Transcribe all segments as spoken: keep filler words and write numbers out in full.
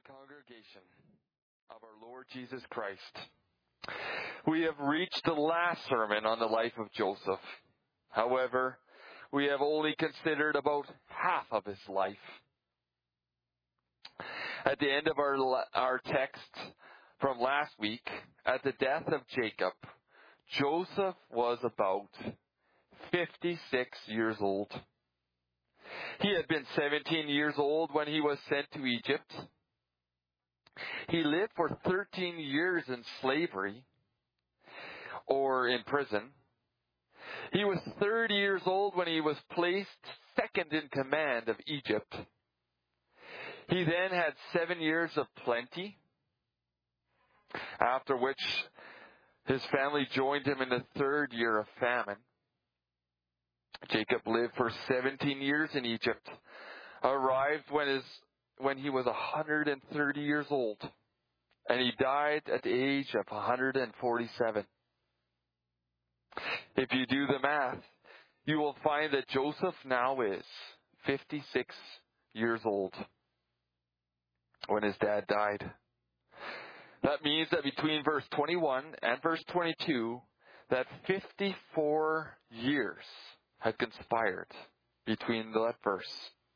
congregation of our Lord Jesus Christ, we have reached the last sermon on the life of Joseph. However, we have only considered about half of his life. At the end of our our text from last week, at the death of Jacob, Joseph was about fifty-six years old. He had been seventeen years old when he was sent to Egypt. He lived for thirteen years in slavery or in prison. He was thirty years old when he was placed second in command of Egypt. He then had seven years of plenty, after which his family joined him in the third year of famine. Jacob lived for seventeen years in Egypt, arrived when his when he was one hundred thirty years old, and he died at the age of one hundred forty-seven. If you do the math, you will find that Joseph now is fifty-six years old when his dad died. That means that between verse twenty-one and verse twenty-two, that fifty-four years had conspired between that verse.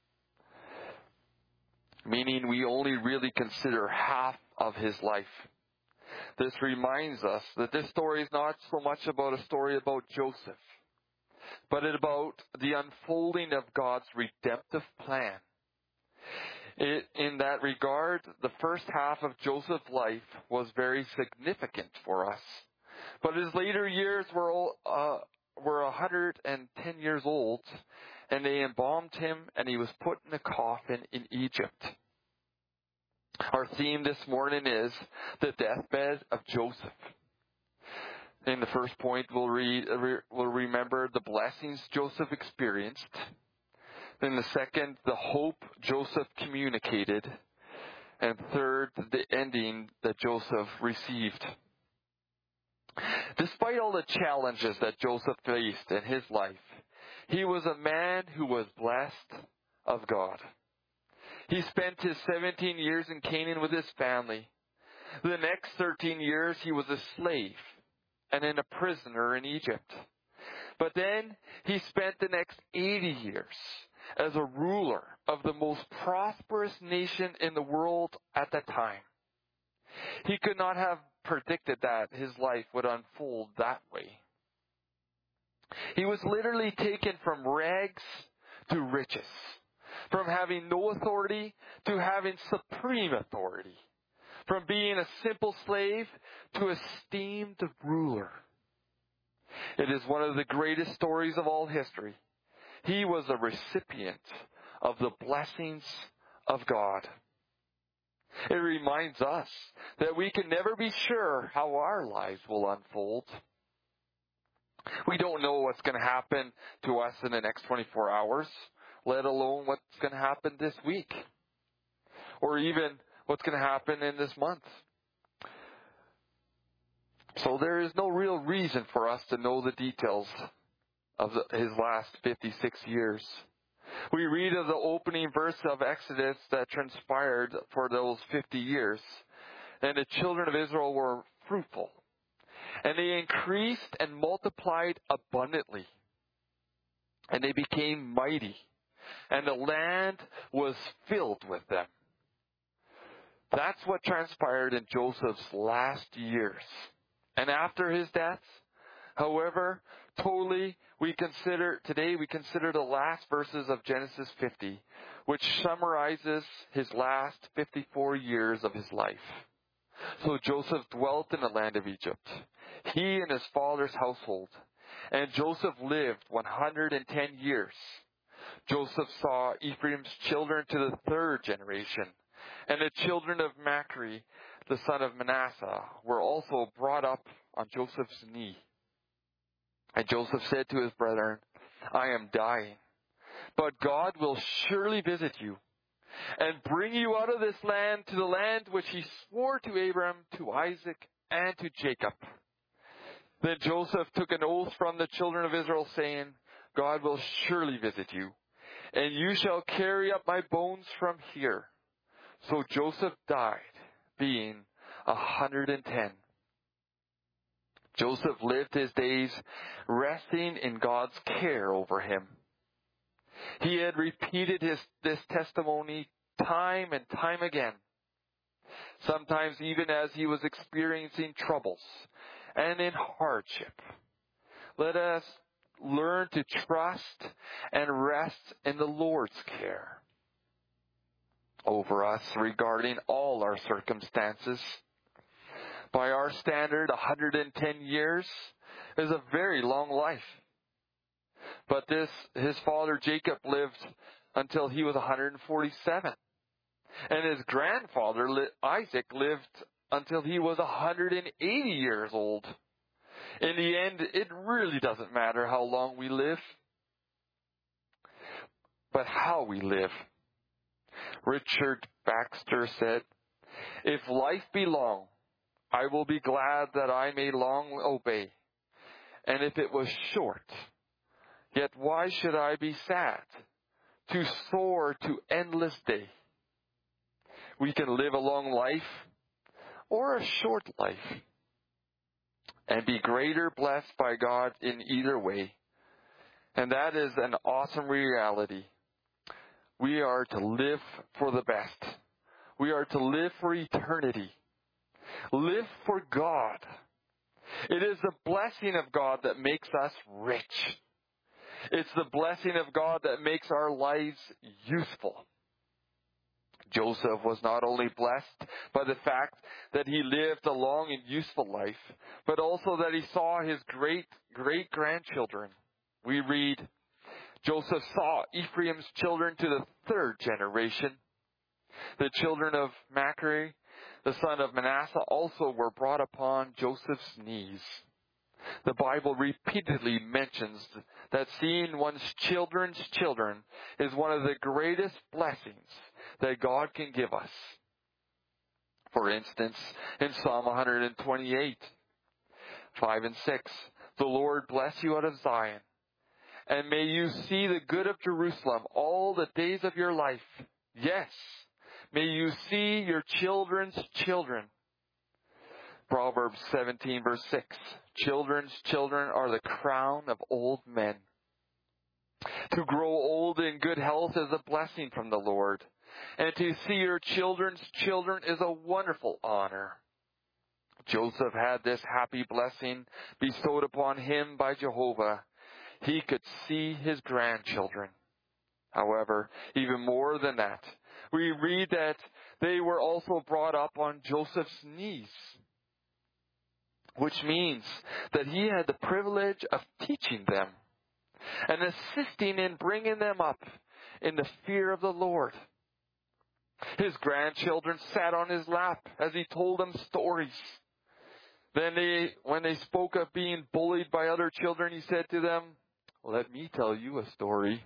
Meaning we only really consider half of his life. This reminds us that this story is not so much about a story about Joseph, but about the unfolding of God's redemptive plan. It, in that regard, the first half of Joseph's life was very significant for us. But his later years were all, uh, were one hundred ten years old, and they embalmed him, and he was put in a coffin in Egypt. Our theme this morning is the deathbed of Joseph. In the first point, we'll read, we'll remember the blessings Joseph experienced. Then the second, the hope Joseph communicated. And third, the ending that Joseph received. Despite all the challenges that Joseph faced in his life, he was a man who was blessed of God. He spent his seventeen years in Canaan with his family. The next thirteen years he was a slave and then a prisoner in Egypt. But then he spent the next eighty years as a ruler of the most prosperous nation in the world at that time. He could not have predicted that his life would unfold that way. He was literally taken from rags to riches, from having no authority to having supreme authority, from being a simple slave to esteemed ruler. It is one of the greatest stories of all history. He was a recipient of the blessings of God. It reminds us that we can never be sure how our lives will unfold. We don't know what's going to happen to us in the next twenty-four hours, let alone what's going to happen this week, or even what's going to happen in this month. So there is no real reason for us to know the details of the, his last fifty-six years. We read of the opening verse of Exodus that transpired for those fifty years. And the children of Israel were fruitful. And they increased and multiplied abundantly. And they became mighty. And the land was filled with them. That's what transpired in Joseph's last years. And after his death, however, totally, we consider, today we consider the last verses of Genesis fifty, which summarizes his last fifty-four years of his life. So Joseph dwelt in the land of Egypt, he and his father's household, and Joseph lived one hundred ten years. Joseph saw Ephraim's children to the third generation, and the children of Machri, the son of Manasseh, were also brought up on Joseph's knee. And Joseph said to his brethren, I am dying, but God will surely visit you and bring you out of this land to the land which he swore to Abraham, to Isaac, and to Jacob. Then Joseph took an oath from the children of Israel, saying, God will surely visit you, and you shall carry up my bones from here. So Joseph died, being a hundred and ten. Joseph lived his days resting in God's care over him. He had repeated his, this testimony time and time again, sometimes even as he was experiencing troubles and in hardship. Let us learn to trust and rest in the Lord's care over us regarding all our circumstances. By our standard, one hundred ten years is a very long life. But this, his father Jacob lived until he was one hundred forty-seven. And his grandfather Isaac lived until he was one hundred eighty years old. In the end, it really doesn't matter how long we live, but how we live. Richard Baxter said, "If life be long, I will be glad that I may long obey. And if it was short, yet why should I be sad to soar to endless day?" We can live a long life or a short life and be greater blessed by God in either way. And that is an awesome reality. We are to live for the best. We are to live for eternity. Live for God. It is the blessing of God that makes us rich. It's the blessing of God that makes our lives useful. Joseph was not only blessed by the fact that he lived a long and useful life, but also that he saw his great great-grandchildren. We read, Joseph saw Ephraim's children to the third generation. The children of Machir, the son of Manasseh, also were brought upon Joseph's knees. The Bible repeatedly mentions that seeing one's children's children is one of the greatest blessings that God can give us. For instance, in Psalm one twenty-eight, five and six, "The Lord bless you out of Zion, and may you see the good of Jerusalem all the days of your life. Yes, may you see your children's children." Proverbs seventeen, verse six, "Children's children are the crown of old men." To grow old in good health is a blessing from the Lord, and to see your children's children is a wonderful honor. Joseph had this happy blessing bestowed upon him by Jehovah. He could see his grandchildren. However, even more than that, we read that they were also brought up on Joseph's knees, which means that he had the privilege of teaching them and assisting in bringing them up in the fear of the Lord. His grandchildren sat on his lap as he told them stories. Then they, when they spoke of being bullied by other children, he said to them, "Let me tell you a story.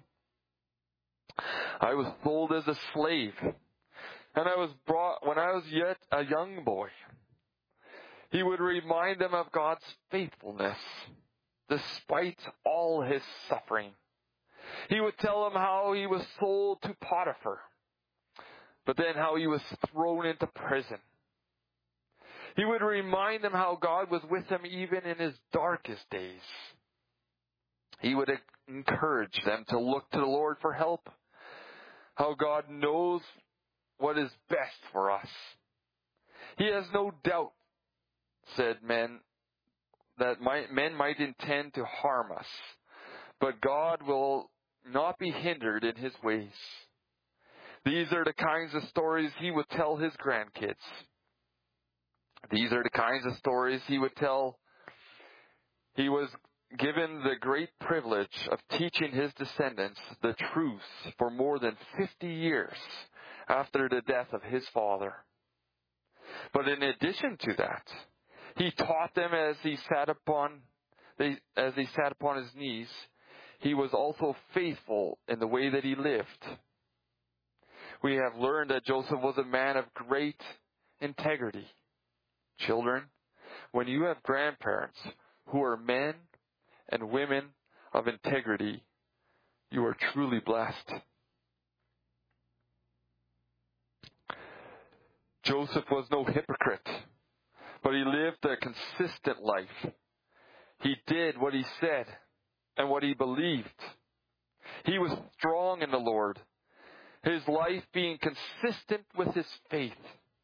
I was sold as a slave, and I was brought when I was yet a young boy." He would remind them of God's faithfulness despite all his suffering. He would tell them how he was sold to Potiphar, but then how he was thrown into prison. He would remind them how God was with him even in his darkest days. He would encourage them to look to the Lord for help, how God knows what is best for us. He has no doubt, said men, that might, men might intend to harm us, but God will not be hindered in his ways. These are the kinds of stories he would tell his grandkids. These are the kinds of stories he would tell. He was given the great privilege of teaching his descendants the truth for more than fifty years after the death of his father. But in addition to that, he taught them as he sat upon they, as he sat upon his knees. He was also faithful in the way that he lived. We have learned that Joseph was a man of great integrity. Children, when you have grandparents who are men and women of integrity, you are truly blessed. Joseph was no hypocrite, but he lived a consistent life. He did what he said and what he believed. He was strong in the Lord, his life being consistent with his faith.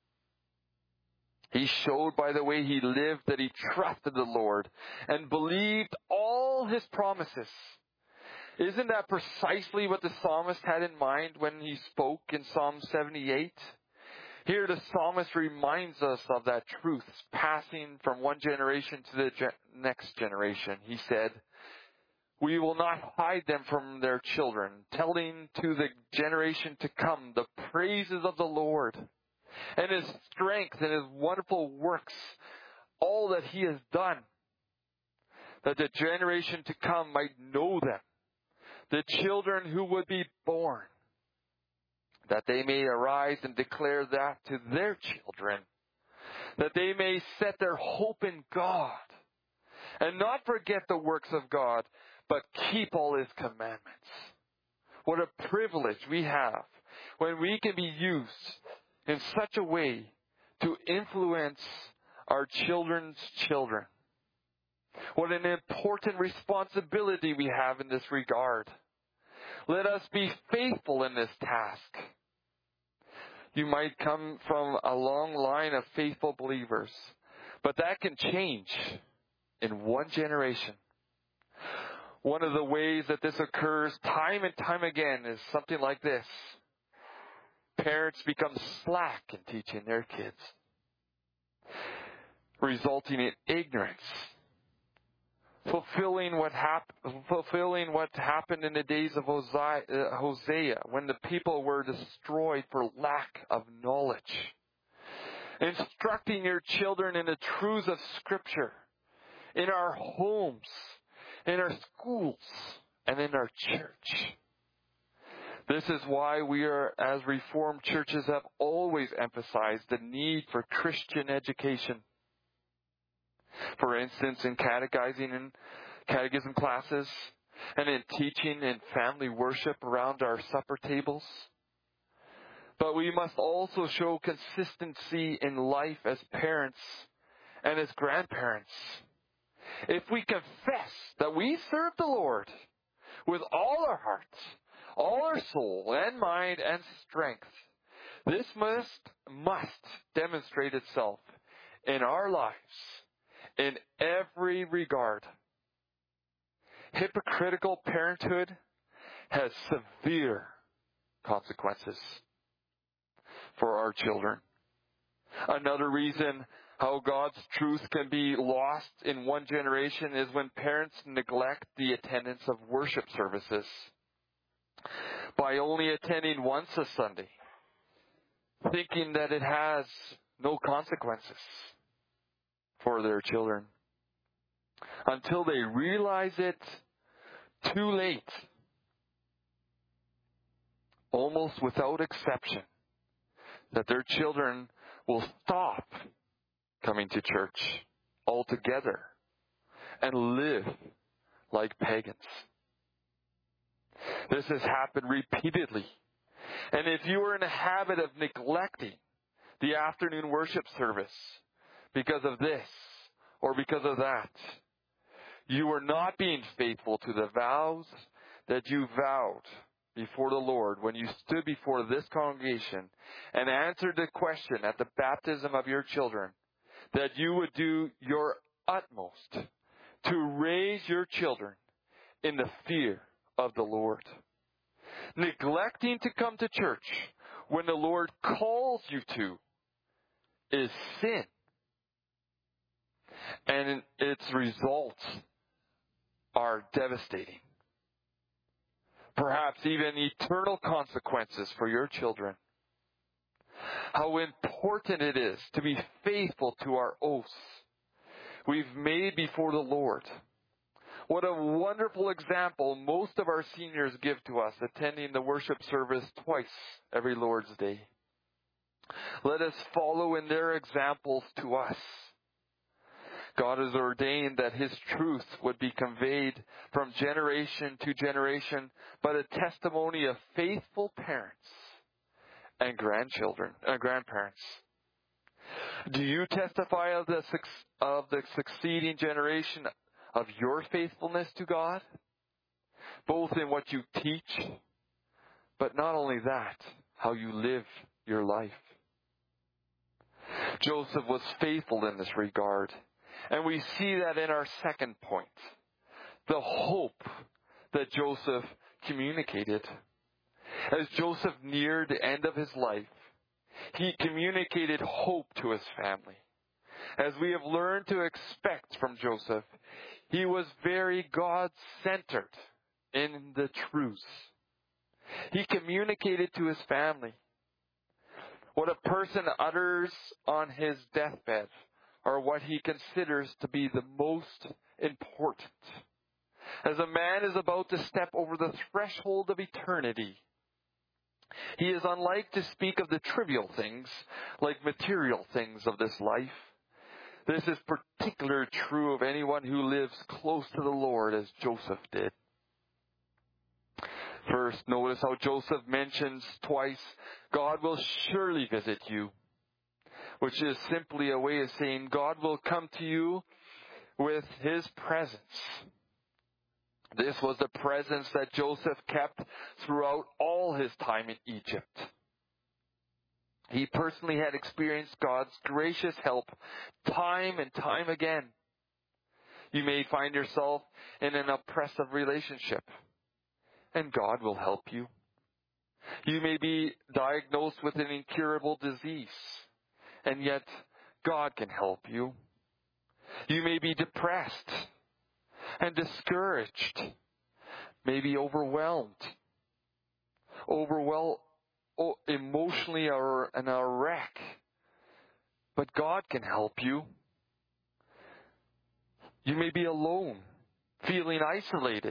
He showed by the way he lived that he trusted the Lord and believed all his promises. Isn't that precisely what the psalmist had in mind when he spoke in Psalm seventy-eight? Here the psalmist reminds us of that truth, passing from one generation to the ge- next generation. He said, "We will not hide them from their children, telling to the generation to come the praises of the Lord and his strength and his wonderful works, all that he has done, that the generation to come might know them, the children who would be born, that they may arise and declare that to their children, that they may set their hope in God and not forget the works of God, but keep all his commandments." What a privilege we have when we can be used in such a way to influence our children's children. What an important responsibility we have in this regard. Let us be faithful in this task. You might come from a long line of faithful believers, but that can change in one generation. One of the ways that this occurs time and time again is something like this. Parents become slack in teaching their kids, resulting in ignorance, fulfilling what, hap- fulfilling what happened in the days of Hosea, uh, Hosea, when the people were destroyed for lack of knowledge. Instructing your children in the truths of Scripture, in our homes, in our schools, and in our church. This is why we are, as Reformed churches, have always emphasized the need for Christian education. For instance, in catechizing and catechism classes, and in teaching in family worship around our supper tables. But we must also show consistency in life as parents and as grandparents. If we confess that we serve the Lord with all our hearts, all our soul and mind and strength, this must, must demonstrate itself in our lives in every regard. Hypocritical parenthood has severe consequences for our children. Another reason how God's truth can be lost in one generation is when parents neglect the attendance of worship services by only attending once a Sunday, thinking that it has no consequences for their children, until they realize it too late, almost without exception, that their children will stop coming to church altogether and live like pagans. This has happened repeatedly. And if you are in a habit of neglecting the afternoon worship service because of this or because of that, you are not being faithful to the vows that you vowed before the Lord when you stood before this congregation and answered the question at the baptism of your children, that you would do your utmost to raise your children in the fear of the Lord. Neglecting to come to church when the Lord calls you to is sin, and its results are devastating. Perhaps even eternal consequences for your children. How important it is to be faithful to our oaths we've made before the Lord. What a wonderful example most of our seniors give to us, attending the worship service twice every Lord's Day. Let us follow in their examples to us. God has ordained that His truth would be conveyed from generation to generation, but a testimony of faithful parents and grandchildren, uh, grandparents. Do you testify of the, of the succeeding generation of your faithfulness to God? Both in what you teach, but not only that, how you live your life. Joseph was faithful in this regard. And we see that in our second point. The hope that Joseph communicated. As Joseph neared the end of his life, he communicated hope to his family. As we have learned to expect from Joseph, he was very God-centered in the truths. He communicated to his family what a person utters on his deathbed, or what he considers to be the most important. As a man is about to step over the threshold of eternity, he is unlike to speak of the trivial things, like material things of this life. This is particularly true of anyone who lives close to the Lord, as Joseph did. First, notice how Joseph mentions twice, God will surely visit you, which is simply a way of saying God will come to you with his presence. This was the presence that Joseph kept throughout all his time in Egypt. He personally had experienced God's gracious help time and time again. You may find yourself in an oppressive relationship, and God will help you. You may be diagnosed with an incurable disease, and yet God can help you. You may be depressed and discouraged, maybe overwhelmed, overwhelmed emotionally or in a wreck. But God can help you. You may be alone, feeling isolated,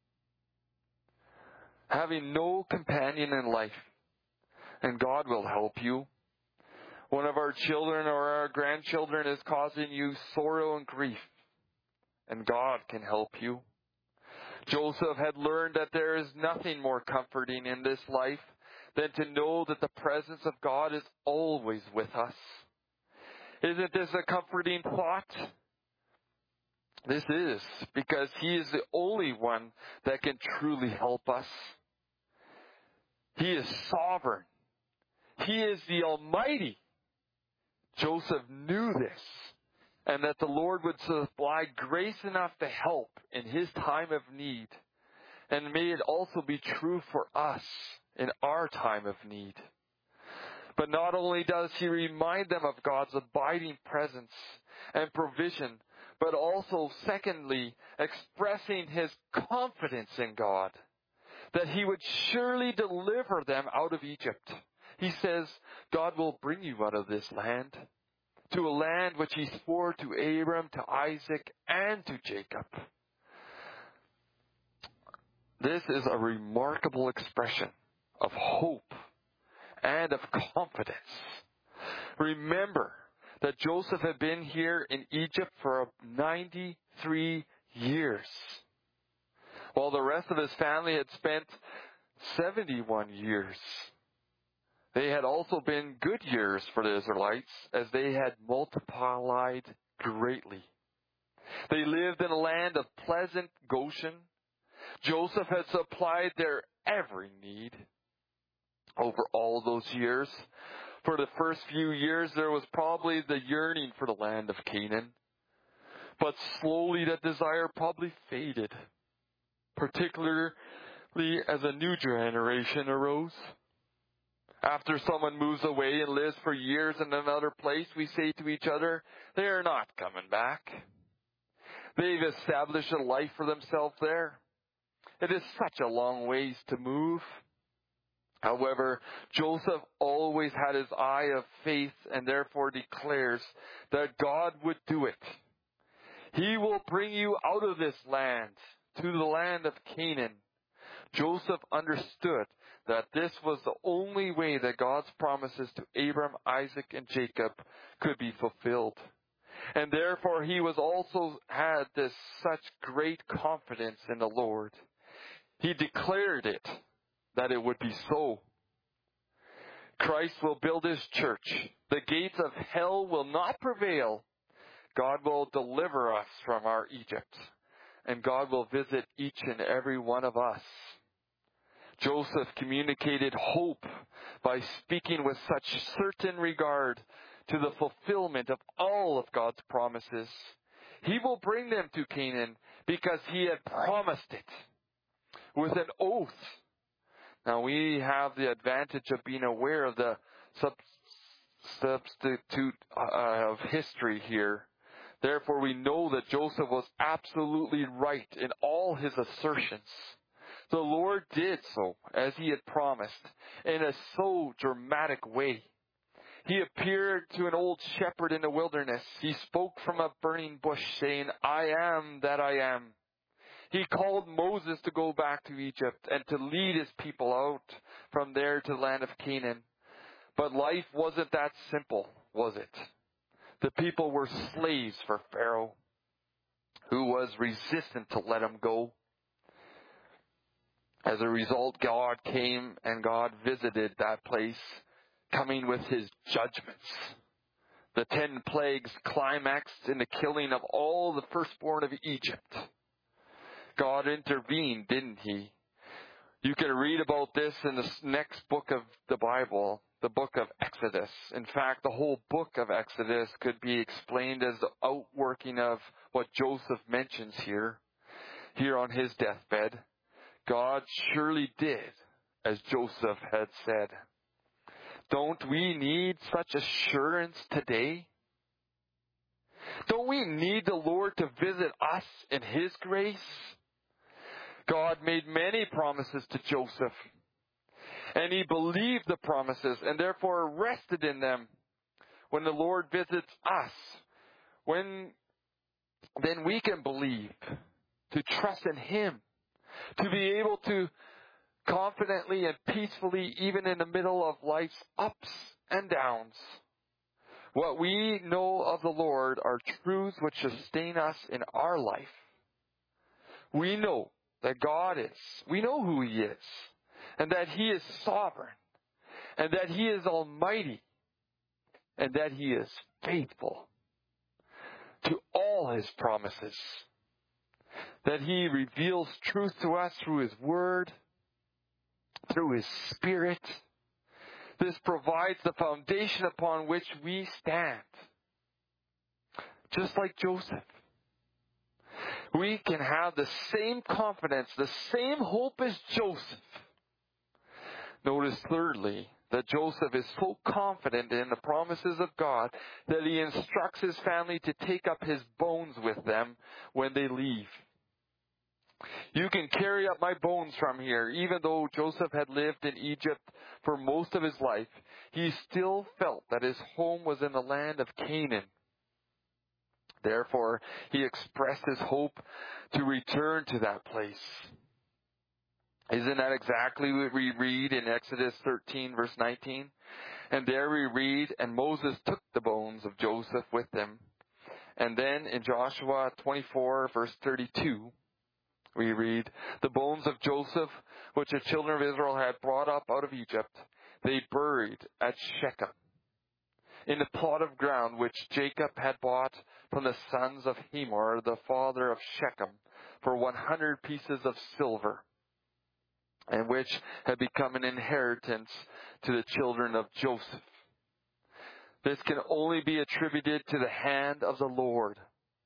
having no companion in life, and God will help you. One of our children or our grandchildren is causing you sorrow and grief, and God can help you. Joseph had learned that there is nothing more comforting in this life than to know that the presence of God is always with us. Isn't this a comforting thought? This is, because he is the only one that can truly help us. He is sovereign. He is the Almighty. Joseph knew this, and that the Lord would supply grace enough to help in his time of need. And may it also be true for us in our time of need. But not only does he remind them of God's abiding presence and provision, but also, secondly, expressing his confidence in God, that he would surely deliver them out of Egypt. He says, God will bring you out of this land, to a land which he swore to Abram, to Isaac, and to Jacob. This is a remarkable expression of hope and of confidence. Remember that Joseph had been here in Egypt for ninety-three years, while the rest of his family had spent seventy-one years. They had also been good years for the Israelites, as they had multiplied greatly. They lived in a land of pleasant Goshen. Joseph had supplied their every need over all those years. For the first few years, there was probably the yearning for the land of Canaan. But slowly that desire probably faded, particularly as a new generation arose. After someone moves away and lives for years in another place, we say to each other, they are not coming back. They've established a life for themselves there. It is such a long ways to move. However, Joseph always had his eye of faith and therefore declares that God would do it. He will bring you out of this land to the land of Canaan. Joseph understood that this was the only way that God's promises to Abram, Isaac, and Jacob could be fulfilled. And therefore he was also had this such great confidence in the Lord. He declared it, that it would be so. Christ will build his church. The gates of hell will not prevail. God will deliver us from our Egypt, and God will visit each and every one of us. Joseph communicated hope by speaking with such certain regard to the fulfillment of all of God's promises. He will bring them to Canaan because he had promised it with an oath. Now we have the advantage of being aware of the sub- substitute uh, of history here. Therefore we know that Joseph was absolutely right in all his assertions. The Lord did so, as he had promised, in a so dramatic way. He appeared to an old shepherd in the wilderness. He spoke from a burning bush, saying, I am that I am. He called Moses to go back to Egypt and to lead his people out from there to the land of Canaan. But life wasn't that simple, was it? The people were slaves for Pharaoh, who was resistant to let him go. As a result, God came and God visited that place, coming with his judgments. The ten plagues climaxed in the killing of all the firstborn of Egypt. God intervened, didn't he? You can read about this in the next book of the Bible, the book of Exodus. In fact, the whole book of Exodus could be explained as the outworking of what Joseph mentions here, here on his deathbed. God surely did as Joseph had said. Don't we need such assurance today? Don't we need the Lord to visit us in his grace? God made many promises to Joseph, and he believed the promises and therefore rested in them. When the Lord visits us, when then we can believe, to trust in him, to be able to confidently and peacefully, even in the middle of life's ups and downs. What we know of the Lord are truths which sustain us in our life. We know that God is. We know who he is. And that he is sovereign. And that he is almighty. And that he is faithful to all his promises. That he reveals truth to us through his word, through his spirit. This provides the foundation upon which we stand. Just like Joseph. We can have the same confidence, the same hope as Joseph. Notice thirdly, that Joseph is so confident in the promises of God that he instructs his family to take up his bones with them when they leave. You can carry up my bones from here. Even though Joseph had lived in Egypt for most of his life, he still felt that his home was in the land of Canaan. Therefore, he expressed his hope to return to that place. Isn't that exactly what we read in Exodus thirteen, verse nineteen? And there we read, and Moses took the bones of Joseph with him. And then in Joshua twenty-four, verse thirty-two, we read, the bones of Joseph, which the children of Israel had brought up out of Egypt, they buried at Shechem, in the plot of ground which Jacob had bought from the sons of Hamor, the father of Shechem, for one hundred pieces of silver, and which had become an inheritance to the children of Joseph. This can only be attributed to the hand of the Lord.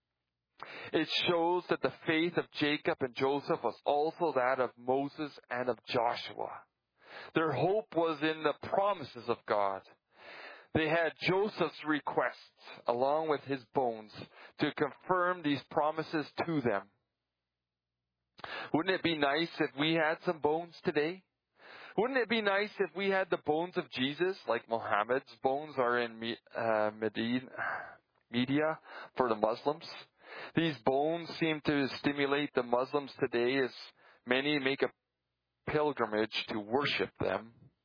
It shows that the faith of Jacob and Joseph was also that of Moses and of Joshua. Their hope was in the promises of God. They had Joseph's requests, along with his bones, to confirm these promises to them. Wouldn't it be nice if we had some bones today? Wouldn't it be nice if we had the bones of Jesus, like Muhammad's bones are in uh, Medina, Media for the Muslims? These bones seem to stimulate the Muslims today as many make a pilgrimage to worship them.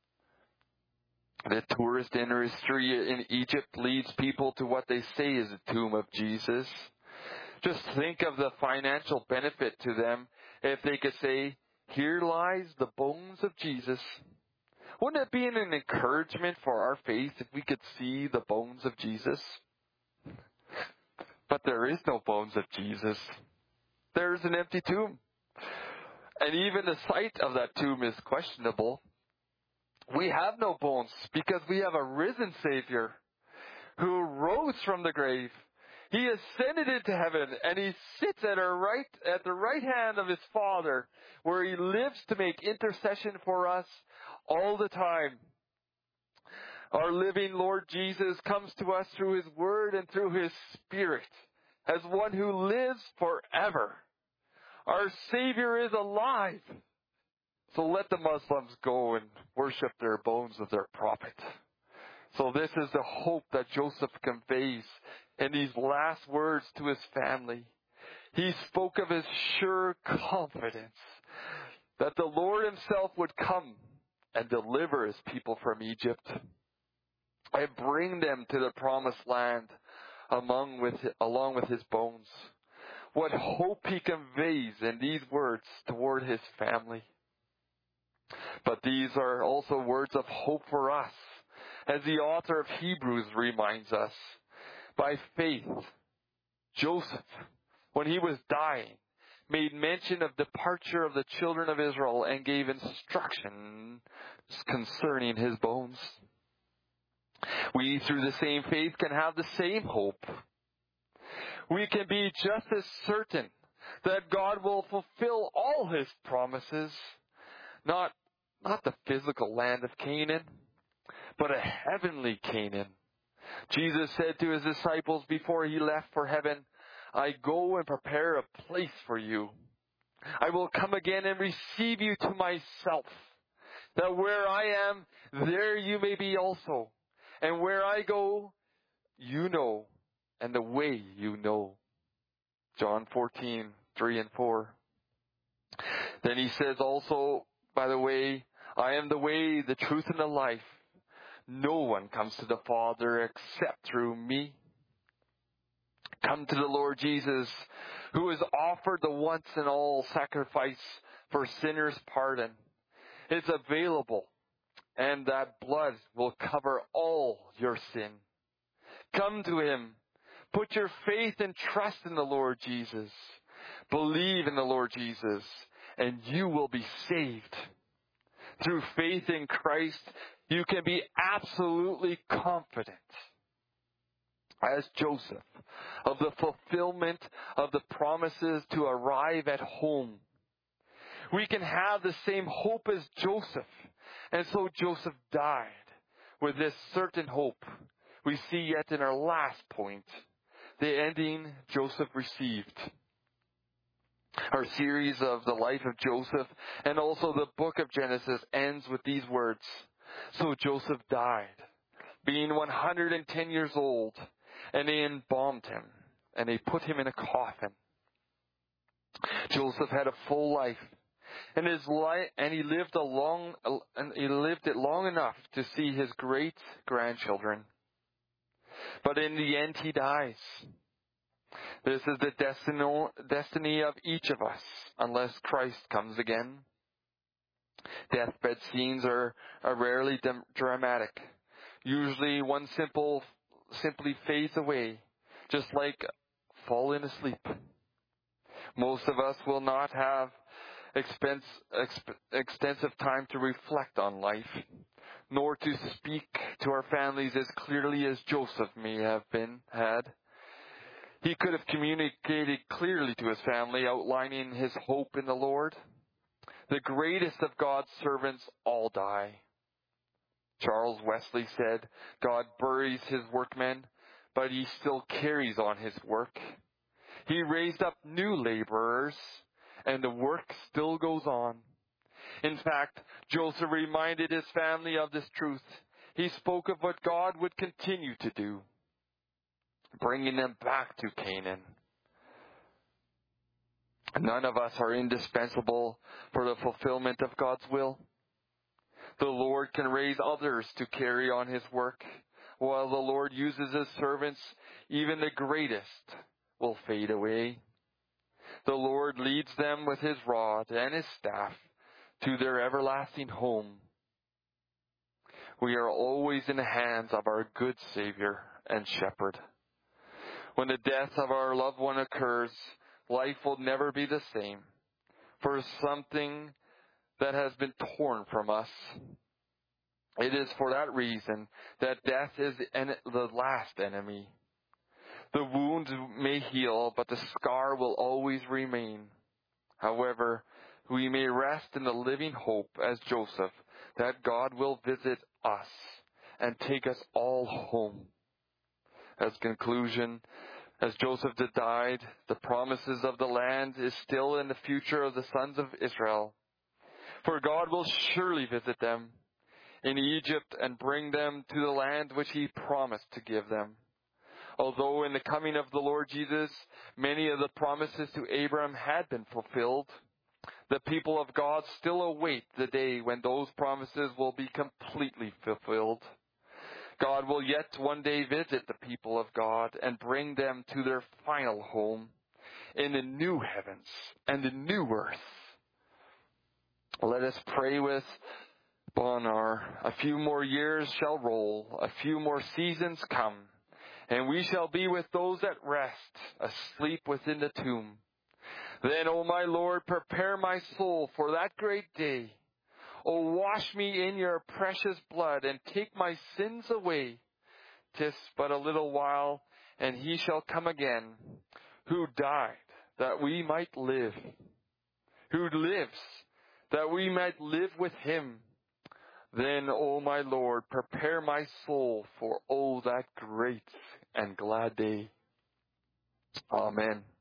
The tourist industry in Egypt leads people to what they say is the tomb of Jesus. Just think of the financial benefit to them if they could say, here lies the bones of Jesus. Wouldn't it be an encouragement for our faith if we could see the bones of Jesus? But there is no bones of Jesus. There is an empty tomb. And even the sight of that tomb is questionable. We have no bones because we have a risen Savior who rose from the grave. He ascended into heaven and he sits at our right, at the right hand of his Father, where he lives to make intercession for us all the time. Our living Lord Jesus comes to us through his word and through his Spirit as one who lives forever. Our Savior is alive. So let the Muslims go and worship their bones of their prophet. So this is the hope that Joseph conveys in these last words to his family. He spoke of his sure confidence that the Lord himself would come and deliver his people from Egypt and bring them to the promised land among with, along with his bones. What hope he conveys in these words toward his family. But these are also words of hope for us, as the author of Hebrews reminds us. By faith, Joseph, when he was dying, made mention of departure of the children of Israel and gave instructions concerning his bones. We, through the same faith, can have the same hope. We can be just as certain that God will fulfill all his promises, not, not the physical land of Canaan, but a heavenly Canaan. Jesus said to his disciples before he left for heaven, I go and prepare a place for you. I will come again and receive you to myself, that where I am, there you may be also. And where I go, you know, and the way you know. John fourteen, three and four. Then he says also, by the way, I am the way, the truth, and the life. No one comes to the Father except through me. Come to the Lord Jesus, who has offered the once and all sacrifice for sinners' pardon. It's available, and that blood will cover all your sin. Come to him. Put your faith and trust in the Lord Jesus. Believe in the Lord Jesus, and you will be saved. Through faith in Christ, you can be absolutely confident, as Joseph, of the fulfillment of the promises to arrive at home. We can have the same hope as Joseph, and so Joseph died with this certain hope. We see yet in our last point, the ending Joseph received. Our series of the life of Joseph and also the book of Genesis ends with these words. So Joseph died, being one hundred ten years old, and they embalmed him, and they put him in a coffin. Joseph had a full life, and his life, and he lived a long, and he lived it long enough to see his great grandchildren. But in the end, he dies. This is the destino, destiny of each of us, unless Christ comes again. Deathbed scenes are, are rarely dim, dramatic. Usually one simple, simply fades away, just like falling asleep. Most of us will not have expense, exp, extensive time to reflect on life, nor to speak to our families as clearly as Joseph may have been had. He could have communicated clearly to his family, outlining his hope in the Lord. The greatest of God's servants all die. Charles Wesley said, God buries his workmen, but he still carries on his work. He raised up new laborers, and the work still goes on. In fact, Joseph reminded his family of this truth. He spoke of what God would continue to do, bringing them back to Canaan. None of us are indispensable for the fulfillment of God's will. The Lord can raise others to carry on his work. While the Lord uses his servants, even the greatest will fade away. The Lord leads them with his rod and his staff to their everlasting home. we are always in the hands of our good Savior and Shepherd. When the death of our loved one occurs, life will never be the same. For something that has been torn from us. It is for that reason that death is the last enemy. The wound may heal, but the scar will always remain. However, we may rest in the living hope as Joseph that God will visit us and take us all home. As conclusion, as Joseph died, the promises of the land is still in the future of the sons of Israel. For God will surely visit them in Egypt and bring them to the land which he promised to give them. Although in the coming of the Lord Jesus, many of the promises to Abraham had been fulfilled, the people of God still await the day when those promises will be completely fulfilled. God will yet one day visit the people of God and bring them to their final home in the new heavens and the new earth. Let us pray with Bonar. A few more years shall roll, a few more seasons come, and we shall be with those at rest, asleep within the tomb. Then, O my Lord, prepare my soul for that great day. O wash me in your precious blood, and take my sins away. 'Tis but a little while, and he shall come again, who died that we might live, who lives that we might live with him. Then, O my Lord, prepare my soul for, oh, that great and glad day. Amen.